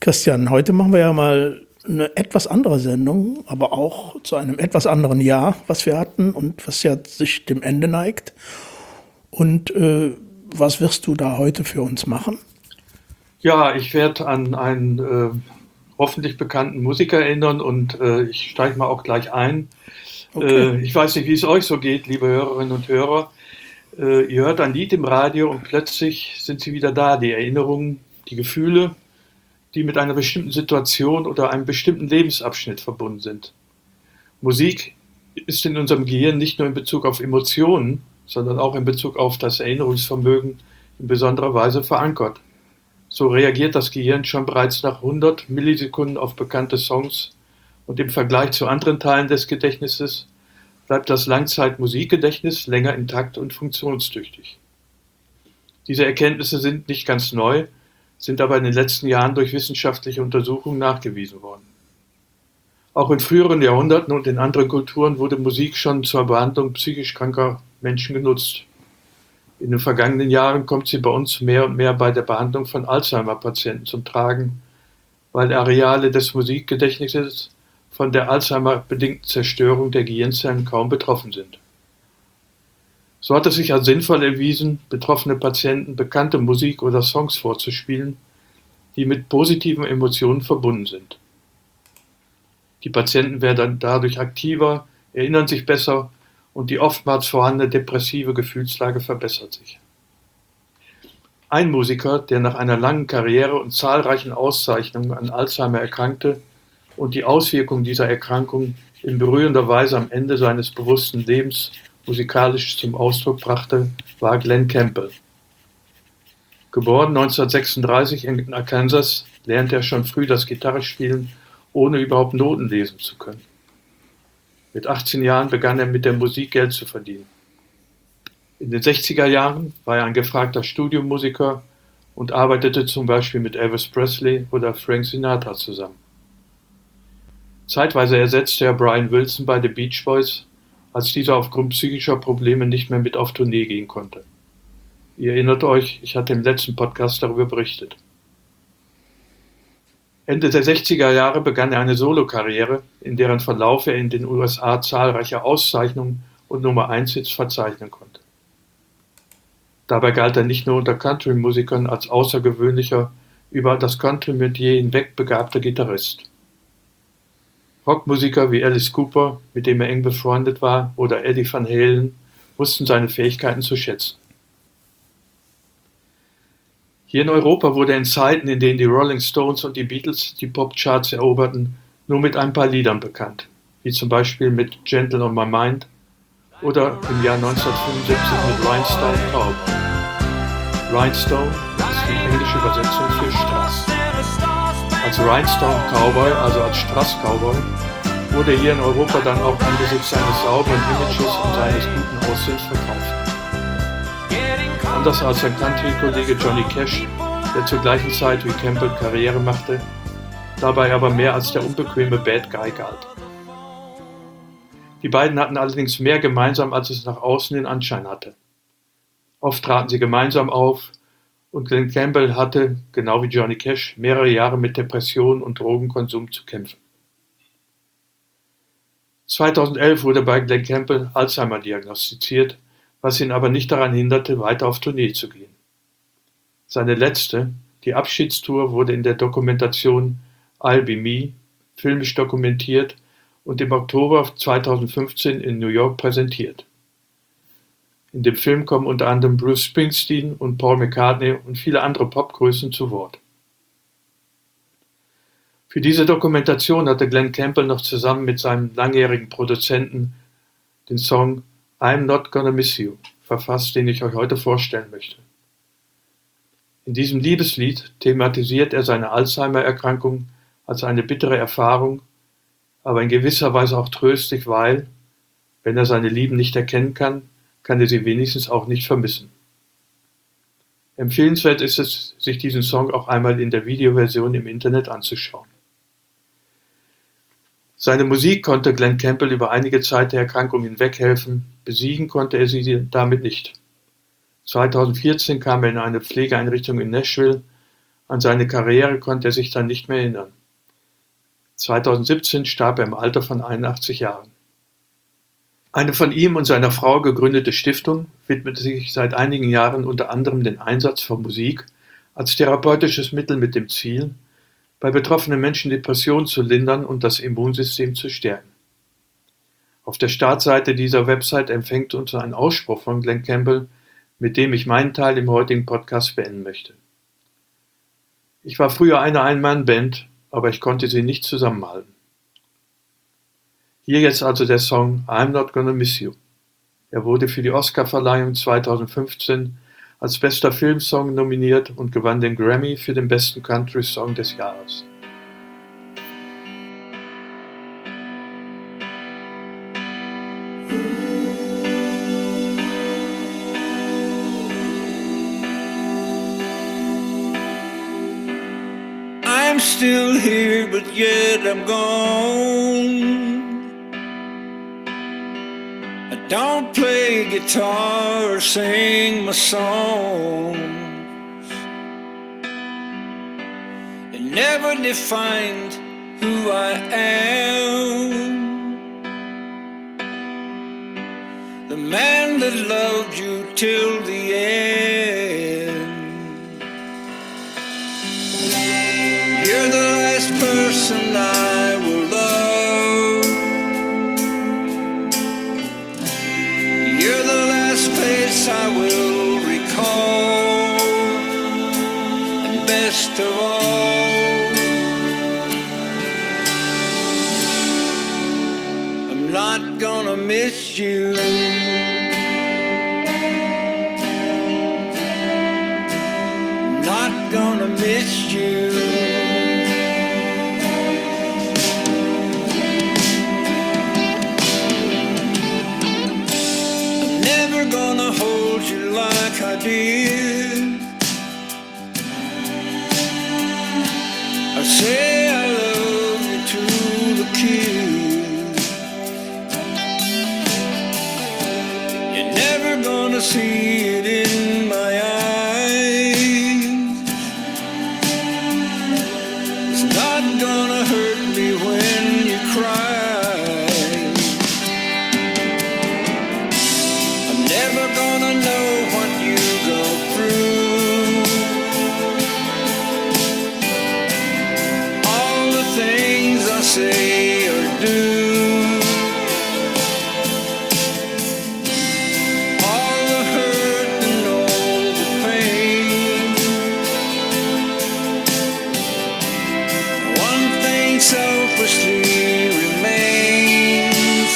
Christian, heute machen wir ja mal eine etwas andere Sendung, aber auch zu einem etwas anderen Jahr, was wir hatten und was ja sich dem Ende neigt. Und was wirst du da heute für uns machen? Ja, ich werde an einen hoffentlich bekannten Musiker erinnern und ich steige mal auch gleich ein. Okay. Ich weiß nicht, wie es euch so geht, liebe Hörerinnen und Hörer. Ihr hört ein Lied im Radio und plötzlich sind sie wieder da, die Erinnerungen, die Gefühle, die mit einer bestimmten Situation oder einem bestimmten Lebensabschnitt verbunden sind. Musik ist in unserem Gehirn nicht nur in Bezug auf Emotionen, sondern auch in Bezug auf das Erinnerungsvermögen in besonderer Weise verankert. So reagiert das Gehirn schon bereits nach 100 Millisekunden auf bekannte Songs und im Vergleich zu anderen Teilen des Gedächtnisses bleibt das Langzeitmusikgedächtnis länger intakt und funktionstüchtig. Diese Erkenntnisse sind nicht ganz neu, sind aber in den letzten Jahren durch wissenschaftliche Untersuchungen nachgewiesen worden. Auch in früheren Jahrhunderten und in anderen Kulturen wurde Musik schon zur Behandlung psychisch kranker Menschen genutzt. In den vergangenen Jahren kommt sie bei uns mehr und mehr bei der Behandlung von Alzheimer-Patienten zum Tragen, weil Areale des Musikgedächtnisses von der Alzheimer-bedingten Zerstörung der Gehirnzellen kaum betroffen sind. So hat es sich als sinnvoll erwiesen, betroffene Patienten bekannte Musik oder Songs vorzuspielen, die mit positiven Emotionen verbunden sind. Die Patienten werden dadurch aktiver, erinnern sich besser und die oftmals vorhandene depressive Gefühlslage verbessert sich. Ein Musiker, der nach einer langen Karriere und zahlreichen Auszeichnungen an Alzheimer erkrankte und die Auswirkungen dieser Erkrankung in berührender Weise am Ende seines bewussten Lebens musikalisch zum Ausdruck brachte, war Glen Campbell. Geboren 1936 in Arkansas, lernte er schon früh das Gitarrespielen, ohne überhaupt Noten lesen zu können. Mit 18 Jahren begann er mit der Musik Geld zu verdienen. In den 60er Jahren war er ein gefragter Studiomusiker und arbeitete zum Beispiel mit Elvis Presley oder Frank Sinatra zusammen. Zeitweise ersetzte er Brian Wilson bei den Beach Boys, als dieser aufgrund psychischer Probleme nicht mehr mit auf Tournee gehen konnte. Ihr erinnert euch, ich hatte im letzten Podcast darüber berichtet. Ende der 60er Jahre begann er eine Solokarriere, in deren Verlauf er in den USA zahlreiche Auszeichnungen und Nummer-1-Hits verzeichnen konnte. Dabei galt er nicht nur unter Country-Musikern als außergewöhnlicher, über das Country-Metier hinweg begabter Gitarrist. Rockmusiker wie Alice Cooper, mit dem er eng befreundet war, oder Eddie Van Halen wussten seine Fähigkeiten zu schätzen. Hier in Europa wurde er in Zeiten, in denen die Rolling Stones und die Beatles die Popcharts eroberten, nur mit ein paar Liedern bekannt, wie zum Beispiel mit Gentle on My Mind oder im Jahr 1975 mit Rhinestone Cowboy. Rhinestone ist die englische Übersetzung für Strass. Als Rhinestone Cowboy, also als Strass-Cowboy, wurde er hier in Europa dann auch angesichts seines sauberen Images und seines guten Aussehens verkauft. Anders als sein Country-Kollege Johnny Cash, der zur gleichen Zeit wie Campbell Karriere machte, dabei aber mehr als der unbequeme Bad Guy galt. Die beiden hatten allerdings mehr gemeinsam, als es nach außen den Anschein hatte. Oft traten sie gemeinsam auf und Glen Campbell hatte, genau wie Johnny Cash, mehrere Jahre mit Depressionen und Drogenkonsum zu kämpfen. 2011 wurde bei Glen Campbell Alzheimer diagnostiziert, was ihn aber nicht daran hinderte, weiter auf Tournee zu gehen. Seine letzte, die Abschiedstour, wurde in der Dokumentation I'll Be Me filmisch dokumentiert und im Oktober 2015 in New York präsentiert. In dem Film kommen unter anderem Bruce Springsteen und Paul McCartney und viele andere Popgrößen zu Wort. Für diese Dokumentation hatte Glen Campbell noch zusammen mit seinem langjährigen Produzenten den Song I'm Not Gonna Miss You verfasst, den ich euch heute vorstellen möchte. In diesem Liebeslied thematisiert er seine Alzheimer-Erkrankung als eine bittere Erfahrung, aber in gewisser Weise auch tröstlich, weil, wenn er seine Lieben nicht erkennen kann, kann er sie wenigstens auch nicht vermissen. Empfehlenswert ist es, sich diesen Song auch einmal in der Videoversion im Internet anzuschauen. Seine Musik konnte Glen Campbell über einige Zeit der Erkrankung hinweg helfen, besiegen konnte er sie damit nicht. 2014 kam er in eine Pflegeeinrichtung in Nashville, An seine Karriere konnte er sich dann nicht mehr erinnern. 2017 starb er im Alter von 81 Jahren. Eine von ihm und seiner Frau gegründete Stiftung widmet sich seit einigen Jahren unter anderem dem Einsatz von Musik als therapeutisches Mittel mit dem Ziel, bei betroffenen Menschen Depressionen zu lindern und das Immunsystem zu stärken. Auf der Startseite dieser Website empfängt uns ein Ausspruch von Glen Campbell, mit dem ich meinen Teil im heutigen Podcast beenden möchte. Ich war früher eine Ein-Mann-Band, aber ich konnte sie nicht zusammenhalten. Hier jetzt also der Song I'm Not Gonna Miss You. Er wurde für die Oscarverleihung 2015 als bester Filmsong nominiert und gewann den Grammy für den besten Country-Song des Jahres. I'm still here, but yet I'm gone. I don't play guitar or sing my songs. It never defined who I am. The man that loved you till the end. You're the last person I will love. You're the last face I will recall. And best of all, I'm not gonna miss you. Not gonna miss you. Gonna hold you like I did. I say I love you to the kiss. You're never gonna see it in my eyes. It's not gonna hurt me when you cry. Never gonna know what you go through. All the things I say or do. All the hurt and all the pain. One thing selfishly remains.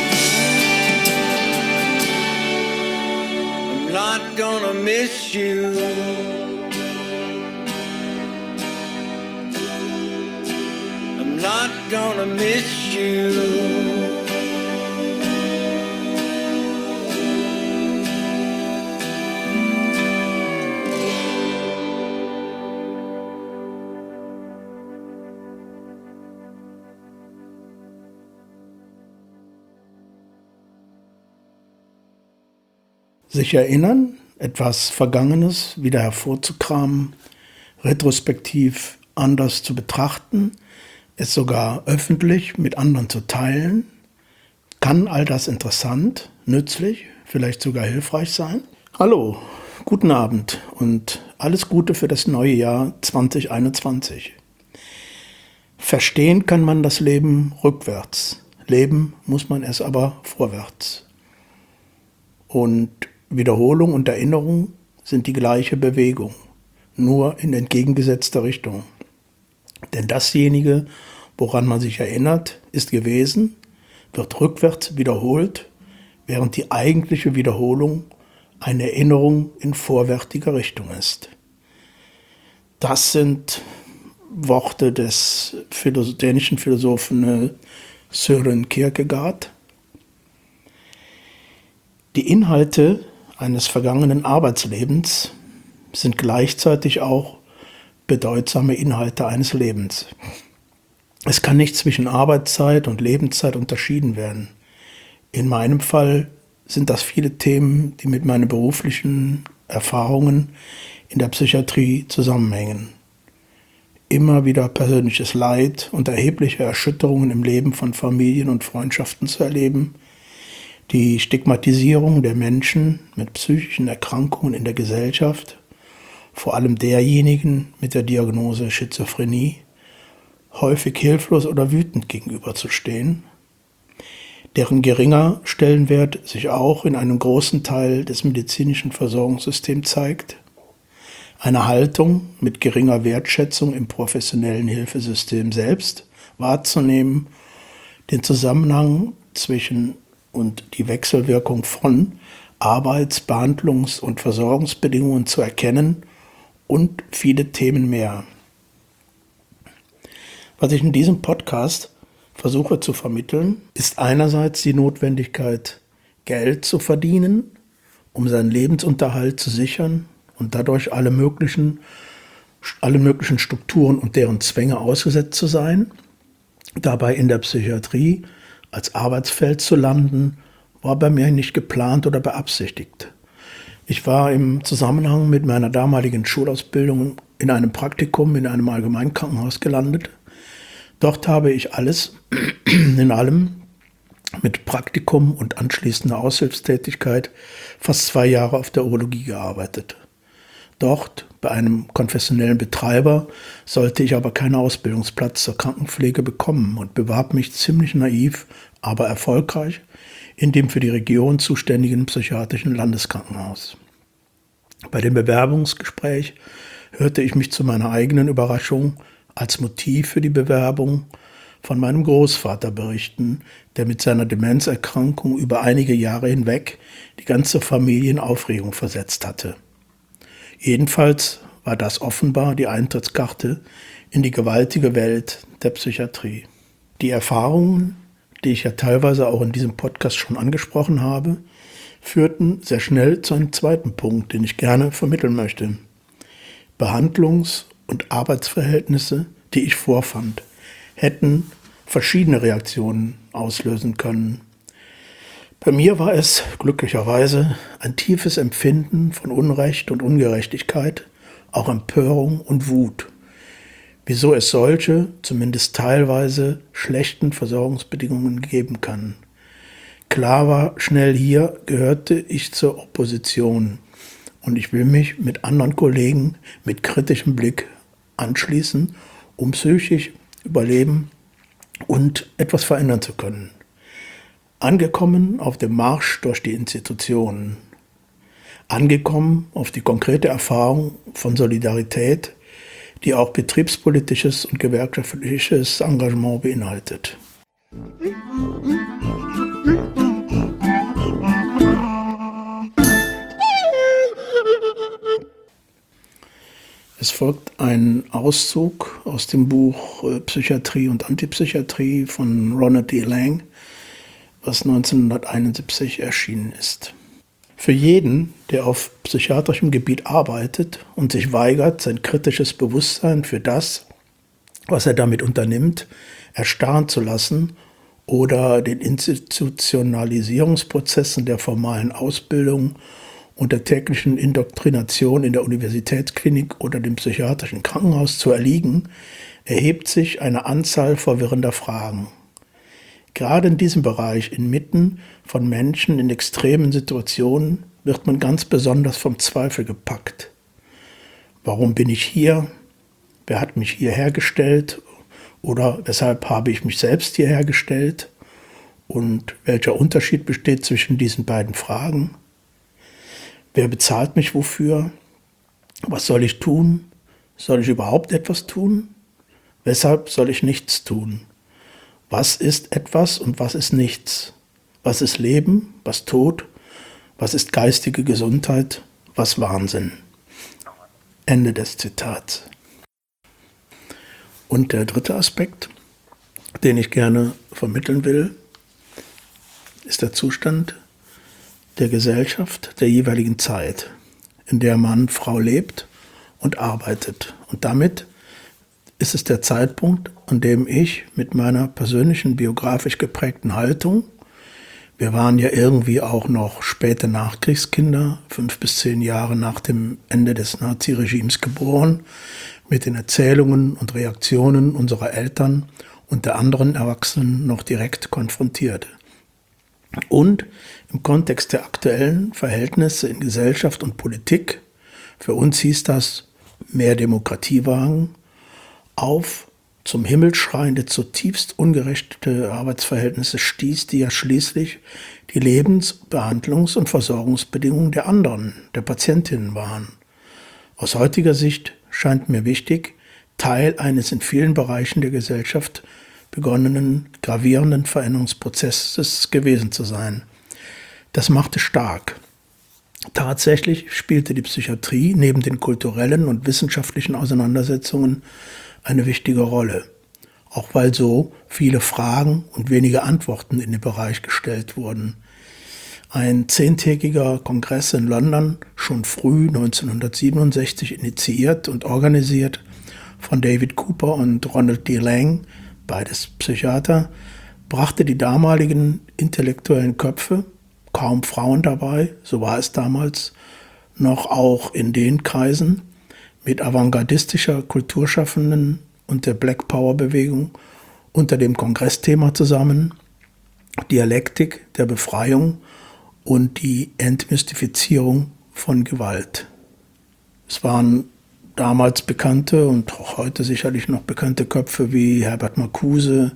Not gonna miss you. I'm not gonna miss you. Sich erinnern, etwas Vergangenes wieder hervorzukramen, retrospektiv anders zu betrachten, es sogar öffentlich mit anderen zu teilen, kann all das interessant, nützlich, vielleicht sogar hilfreich sein? Hallo, guten Abend und alles Gute für das neue Jahr 2021. Verstehen kann man das Leben rückwärts, leben muss man es aber vorwärts. Und Wiederholung und Erinnerung sind die gleiche Bewegung, nur in entgegengesetzter Richtung. Denn dasjenige, woran man sich erinnert, ist gewesen, wird rückwärts wiederholt, während die eigentliche Wiederholung eine Erinnerung in vorwärtiger Richtung ist. Das sind Worte des dänischen Philosophen Søren Kierkegaard. Die Inhalte eines vergangenen Arbeitslebens sind gleichzeitig auch bedeutsame Inhalte eines Lebens. Es kann nicht zwischen Arbeitszeit und Lebenszeit unterschieden werden. In meinem Fall sind das viele Themen, die mit meinen beruflichen Erfahrungen in der Psychiatrie zusammenhängen. immer wieder persönliches Leid und erhebliche Erschütterungen im Leben von Familien und Freundschaften zu erleben, die Stigmatisierung der Menschen mit psychischen Erkrankungen in der Gesellschaft, vor allem derjenigen mit der Diagnose Schizophrenie, häufig hilflos oder wütend gegenüberzustehen, deren geringer Stellenwert sich auch in einem großen Teil des medizinischen Versorgungssystems zeigt, eine Haltung mit geringer Wertschätzung im professionellen Hilfesystem selbst wahrzunehmen, den Zusammenhang zwischen und die Wechselwirkung von Arbeits-, Behandlungs- und Versorgungsbedingungen zu erkennen und viele Themen mehr. Was ich in diesem Podcast versuche zu vermitteln, ist einerseits die Notwendigkeit, Geld zu verdienen, um seinen Lebensunterhalt zu sichern und dadurch alle möglichen Strukturen und deren Zwänge ausgesetzt zu sein, dabei in der Psychiatrie als Arbeitsfeld zu landen, war bei mir nicht geplant oder beabsichtigt. Ich war im Zusammenhang mit meiner damaligen Schulausbildung in einem Praktikum in einem Allgemeinkrankenhaus gelandet. Dort habe ich alles in allem mit Praktikum und anschließender Aushilfstätigkeit fast 2 Jahre auf der Urologie gearbeitet. Dort, bei einem konfessionellen Betreiber, sollte ich aber keinen Ausbildungsplatz zur Krankenpflege bekommen und bewarb mich ziemlich naiv, aber erfolgreich in dem für die Region zuständigen psychiatrischen Landeskrankenhaus. Bei dem Bewerbungsgespräch hörte ich mich zu meiner eigenen Überraschung als Motiv für die Bewerbung von meinem Großvater berichten, der mit seiner Demenzerkrankung über einige Jahre hinweg die ganze Familie in Aufregung versetzt hatte. Jedenfalls war das offenbar die Eintrittskarte in die gewaltige Welt der Psychiatrie. Die Erfahrungen, die ich ja teilweise auch in diesem Podcast schon angesprochen habe, führten sehr schnell zu einem zweiten Punkt, den ich gerne vermitteln möchte. Behandlungs- und Arbeitsverhältnisse, die ich vorfand, hätten verschiedene Reaktionen auslösen können. Bei mir war es glücklicherweise ein tiefes Empfinden von Unrecht und Ungerechtigkeit, auch Empörung und Wut. Wieso es solche, zumindest teilweise, schlechten Versorgungsbedingungen geben kann. Klar war schnell, hier gehörte ich zur Opposition und ich will mich mit anderen Kollegen mit kritischem Blick anschließen, um psychisch überleben und etwas verändern zu können. Angekommen auf dem Marsch durch die Institutionen, angekommen auf die konkrete Erfahrung von Solidarität, die auch betriebspolitisches und gewerkschaftliches Engagement beinhaltet. Es folgt ein Auszug aus dem Buch Psychiatrie und Antipsychiatrie von Ronald D. Lang, was 1971 erschienen ist. Für jeden, der auf psychiatrischem Gebiet arbeitet und sich weigert, sein kritisches Bewusstsein für das, was er damit unternimmt, erstarren zu lassen oder den Institutionalisierungsprozessen der formalen Ausbildung und der täglichen Indoktrination in der Universitätsklinik oder dem psychiatrischen Krankenhaus zu erliegen, erhebt sich eine Anzahl verwirrender Fragen. Gerade in diesem Bereich, inmitten von Menschen in extremen Situationen, wird man ganz besonders vom Zweifel gepackt. Warum bin ich hier? Wer hat mich hierher gestellt? Oder weshalb habe ich mich selbst hierher gestellt? Und welcher Unterschied besteht zwischen diesen beiden Fragen? Wer bezahlt mich wofür? Was soll ich tun? Soll ich überhaupt etwas tun? Weshalb soll ich nichts tun? Was ist etwas und was ist nichts? Was ist Leben? Was Tod? Was ist geistige Gesundheit? Was Wahnsinn? Ende des Zitats. Und der dritte Aspekt, den ich gerne vermitteln will, ist der Zustand der Gesellschaft der jeweiligen Zeit, in der Mann, Frau lebt und arbeitet. Und damit ist es der Zeitpunkt, an dem ich mit meiner persönlichen biografisch geprägten Haltung, Wir waren ja irgendwie auch noch späte Nachkriegskinder, 5 bis 10 Jahre nach dem Ende des Naziregimes geboren, mit den Erzählungen und Reaktionen unserer Eltern und der anderen Erwachsenen noch direkt konfrontiert. Und im Kontext der aktuellen Verhältnisse in Gesellschaft und Politik, für uns hieß das mehr Demokratie wagen, auf zum Himmel schreiende, zutiefst ungerechte Arbeitsverhältnisse stieß, die ja schließlich die Lebens-, Behandlungs- und Versorgungsbedingungen der anderen, der Patientinnen waren. Aus heutiger Sicht scheint mir wichtig, Teil eines in vielen Bereichen der Gesellschaft begonnenen, gravierenden Veränderungsprozesses gewesen zu sein. Das machte stark. Tatsächlich spielte die Psychiatrie neben den kulturellen und wissenschaftlichen Auseinandersetzungen eine wichtige Rolle, auch weil so viele Fragen und wenige Antworten in den Bereich gestellt wurden. Ein 10-tägiger Kongress in London, schon früh 1967 initiiert und organisiert von David Cooper und Ronald D. Lang, beides Psychiater, brachte die damaligen intellektuellen Köpfe, kaum Frauen dabei, so war es damals, noch auch in den Kreisen, mit avantgardistischer Kulturschaffenden und der Black Power Bewegung unter dem Kongressthema zusammen, Dialektik der Befreiung und die Entmystifizierung von Gewalt. Es waren damals bekannte und auch heute sicherlich noch bekannte Köpfe wie Herbert Marcuse,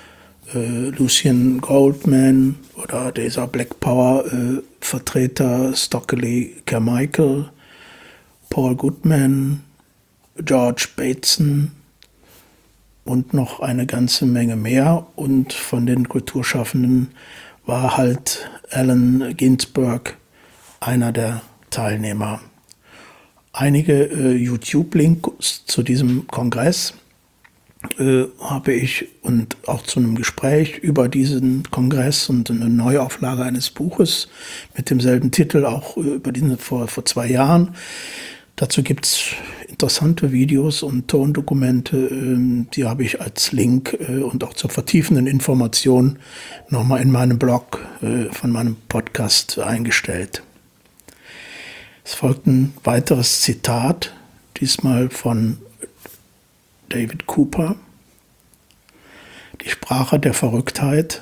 Lucien Goldman oder dieser Black Power Vertreter Stockley Carmichael, Paul Goodman, George Bateson und noch eine ganze Menge mehr. Und von den Kulturschaffenden war halt Allen Ginsberg einer der Teilnehmer. Einige YouTube-Links zu diesem Kongress habe ich und auch zu einem Gespräch über diesen Kongress und eine Neuauflage eines Buches mit demselben Titel, auch über diesen vor 2 Jahren. Dazu gibt es interessante Videos und Tondokumente, die habe ich als Link und auch zur vertiefenden Information nochmal in meinem Blog von meinem Podcast eingestellt. Es folgt ein weiteres Zitat, diesmal von David Cooper. Die Sprache der Verrücktheit,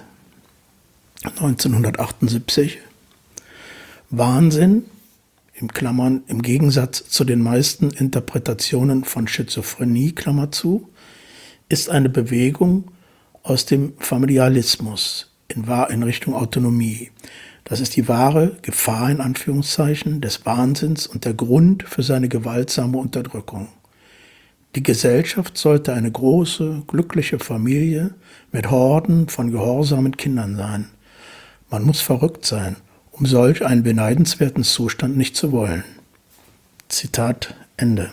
1978. Wahnsinn, im Gegensatz zu den meisten Interpretationen von Schizophrenie, Klammer zu, ist eine Bewegung aus dem Familialismus in Richtung Autonomie. Das ist die wahre Gefahr in Anführungszeichen des Wahnsinns und der Grund für seine gewaltsame Unterdrückung. Die Gesellschaft sollte eine große, glückliche Familie mit Horden von gehorsamen Kindern sein. Man muss verrückt sein, um solch einen beneidenswerten Zustand nicht zu wollen. Zitat Ende.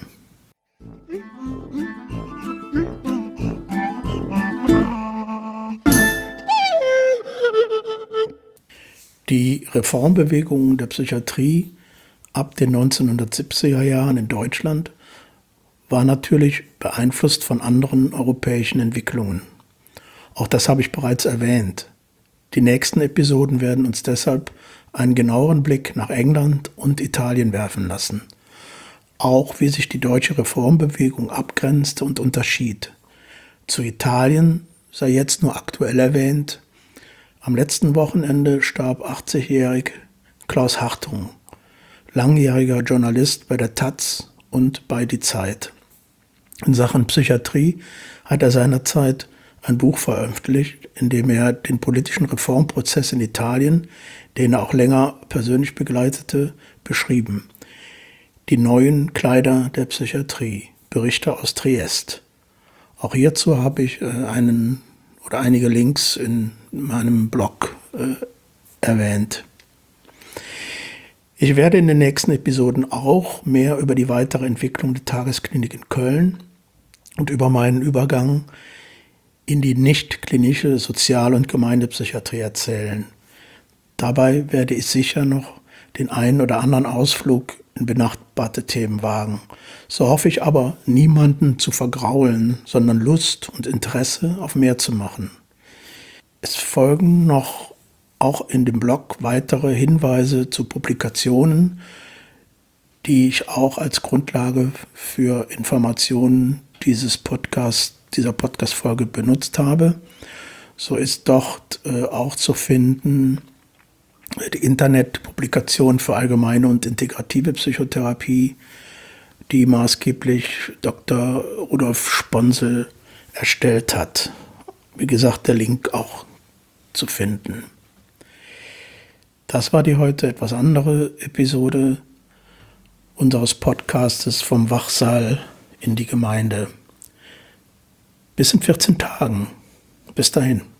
Die Reformbewegungen der Psychiatrie ab den 1970er Jahren in Deutschland war natürlich beeinflusst von anderen europäischen Entwicklungen. Auch das habe ich bereits erwähnt. Die nächsten Episoden werden uns deshalb einen genaueren Blick nach England und Italien werfen lassen. Auch wie sich die deutsche Reformbewegung abgrenzte und unterschied. Zu Italien sei jetzt nur aktuell erwähnt: Am letzten Wochenende starb 80-jährig Klaus Hartung, langjähriger Journalist bei der taz und bei Die Zeit. In Sachen Psychiatrie hat er seinerzeit ein Buch veröffentlicht, in dem er den politischen Reformprozess in Italien, den er auch länger persönlich begleitete, beschrieben. Die neuen Kleider der Psychiatrie, Berichte aus Triest. Auch hierzu habe ich einige Links in meinem Blog erwähnt. Ich werde in den nächsten Episoden auch mehr über die weitere Entwicklung der Tagesklinik in Köln und über meinen Übergang in die nicht-klinische Sozial- und Gemeindepsychiatrie erzählen. Dabei werde ich sicher noch den einen oder anderen Ausflug in benachbarte Themen wagen. So hoffe ich aber, niemanden zu vergraulen, sondern Lust und Interesse auf mehr zu machen. Es folgen noch auch in dem Blog weitere Hinweise zu Publikationen, die ich auch als Grundlage für Informationen dieser Podcast-Folge benutzt habe. So ist dort auch zu finden die Internetpublikation für allgemeine und integrative Psychotherapie, die maßgeblich Dr. Rudolf Sponsel erstellt hat. Wie gesagt, der Link auch zu finden. Das war die heute etwas andere Episode unseres Podcastes vom Wachsaal in die Gemeinde. Bis in 14 Tagen. Bis dahin.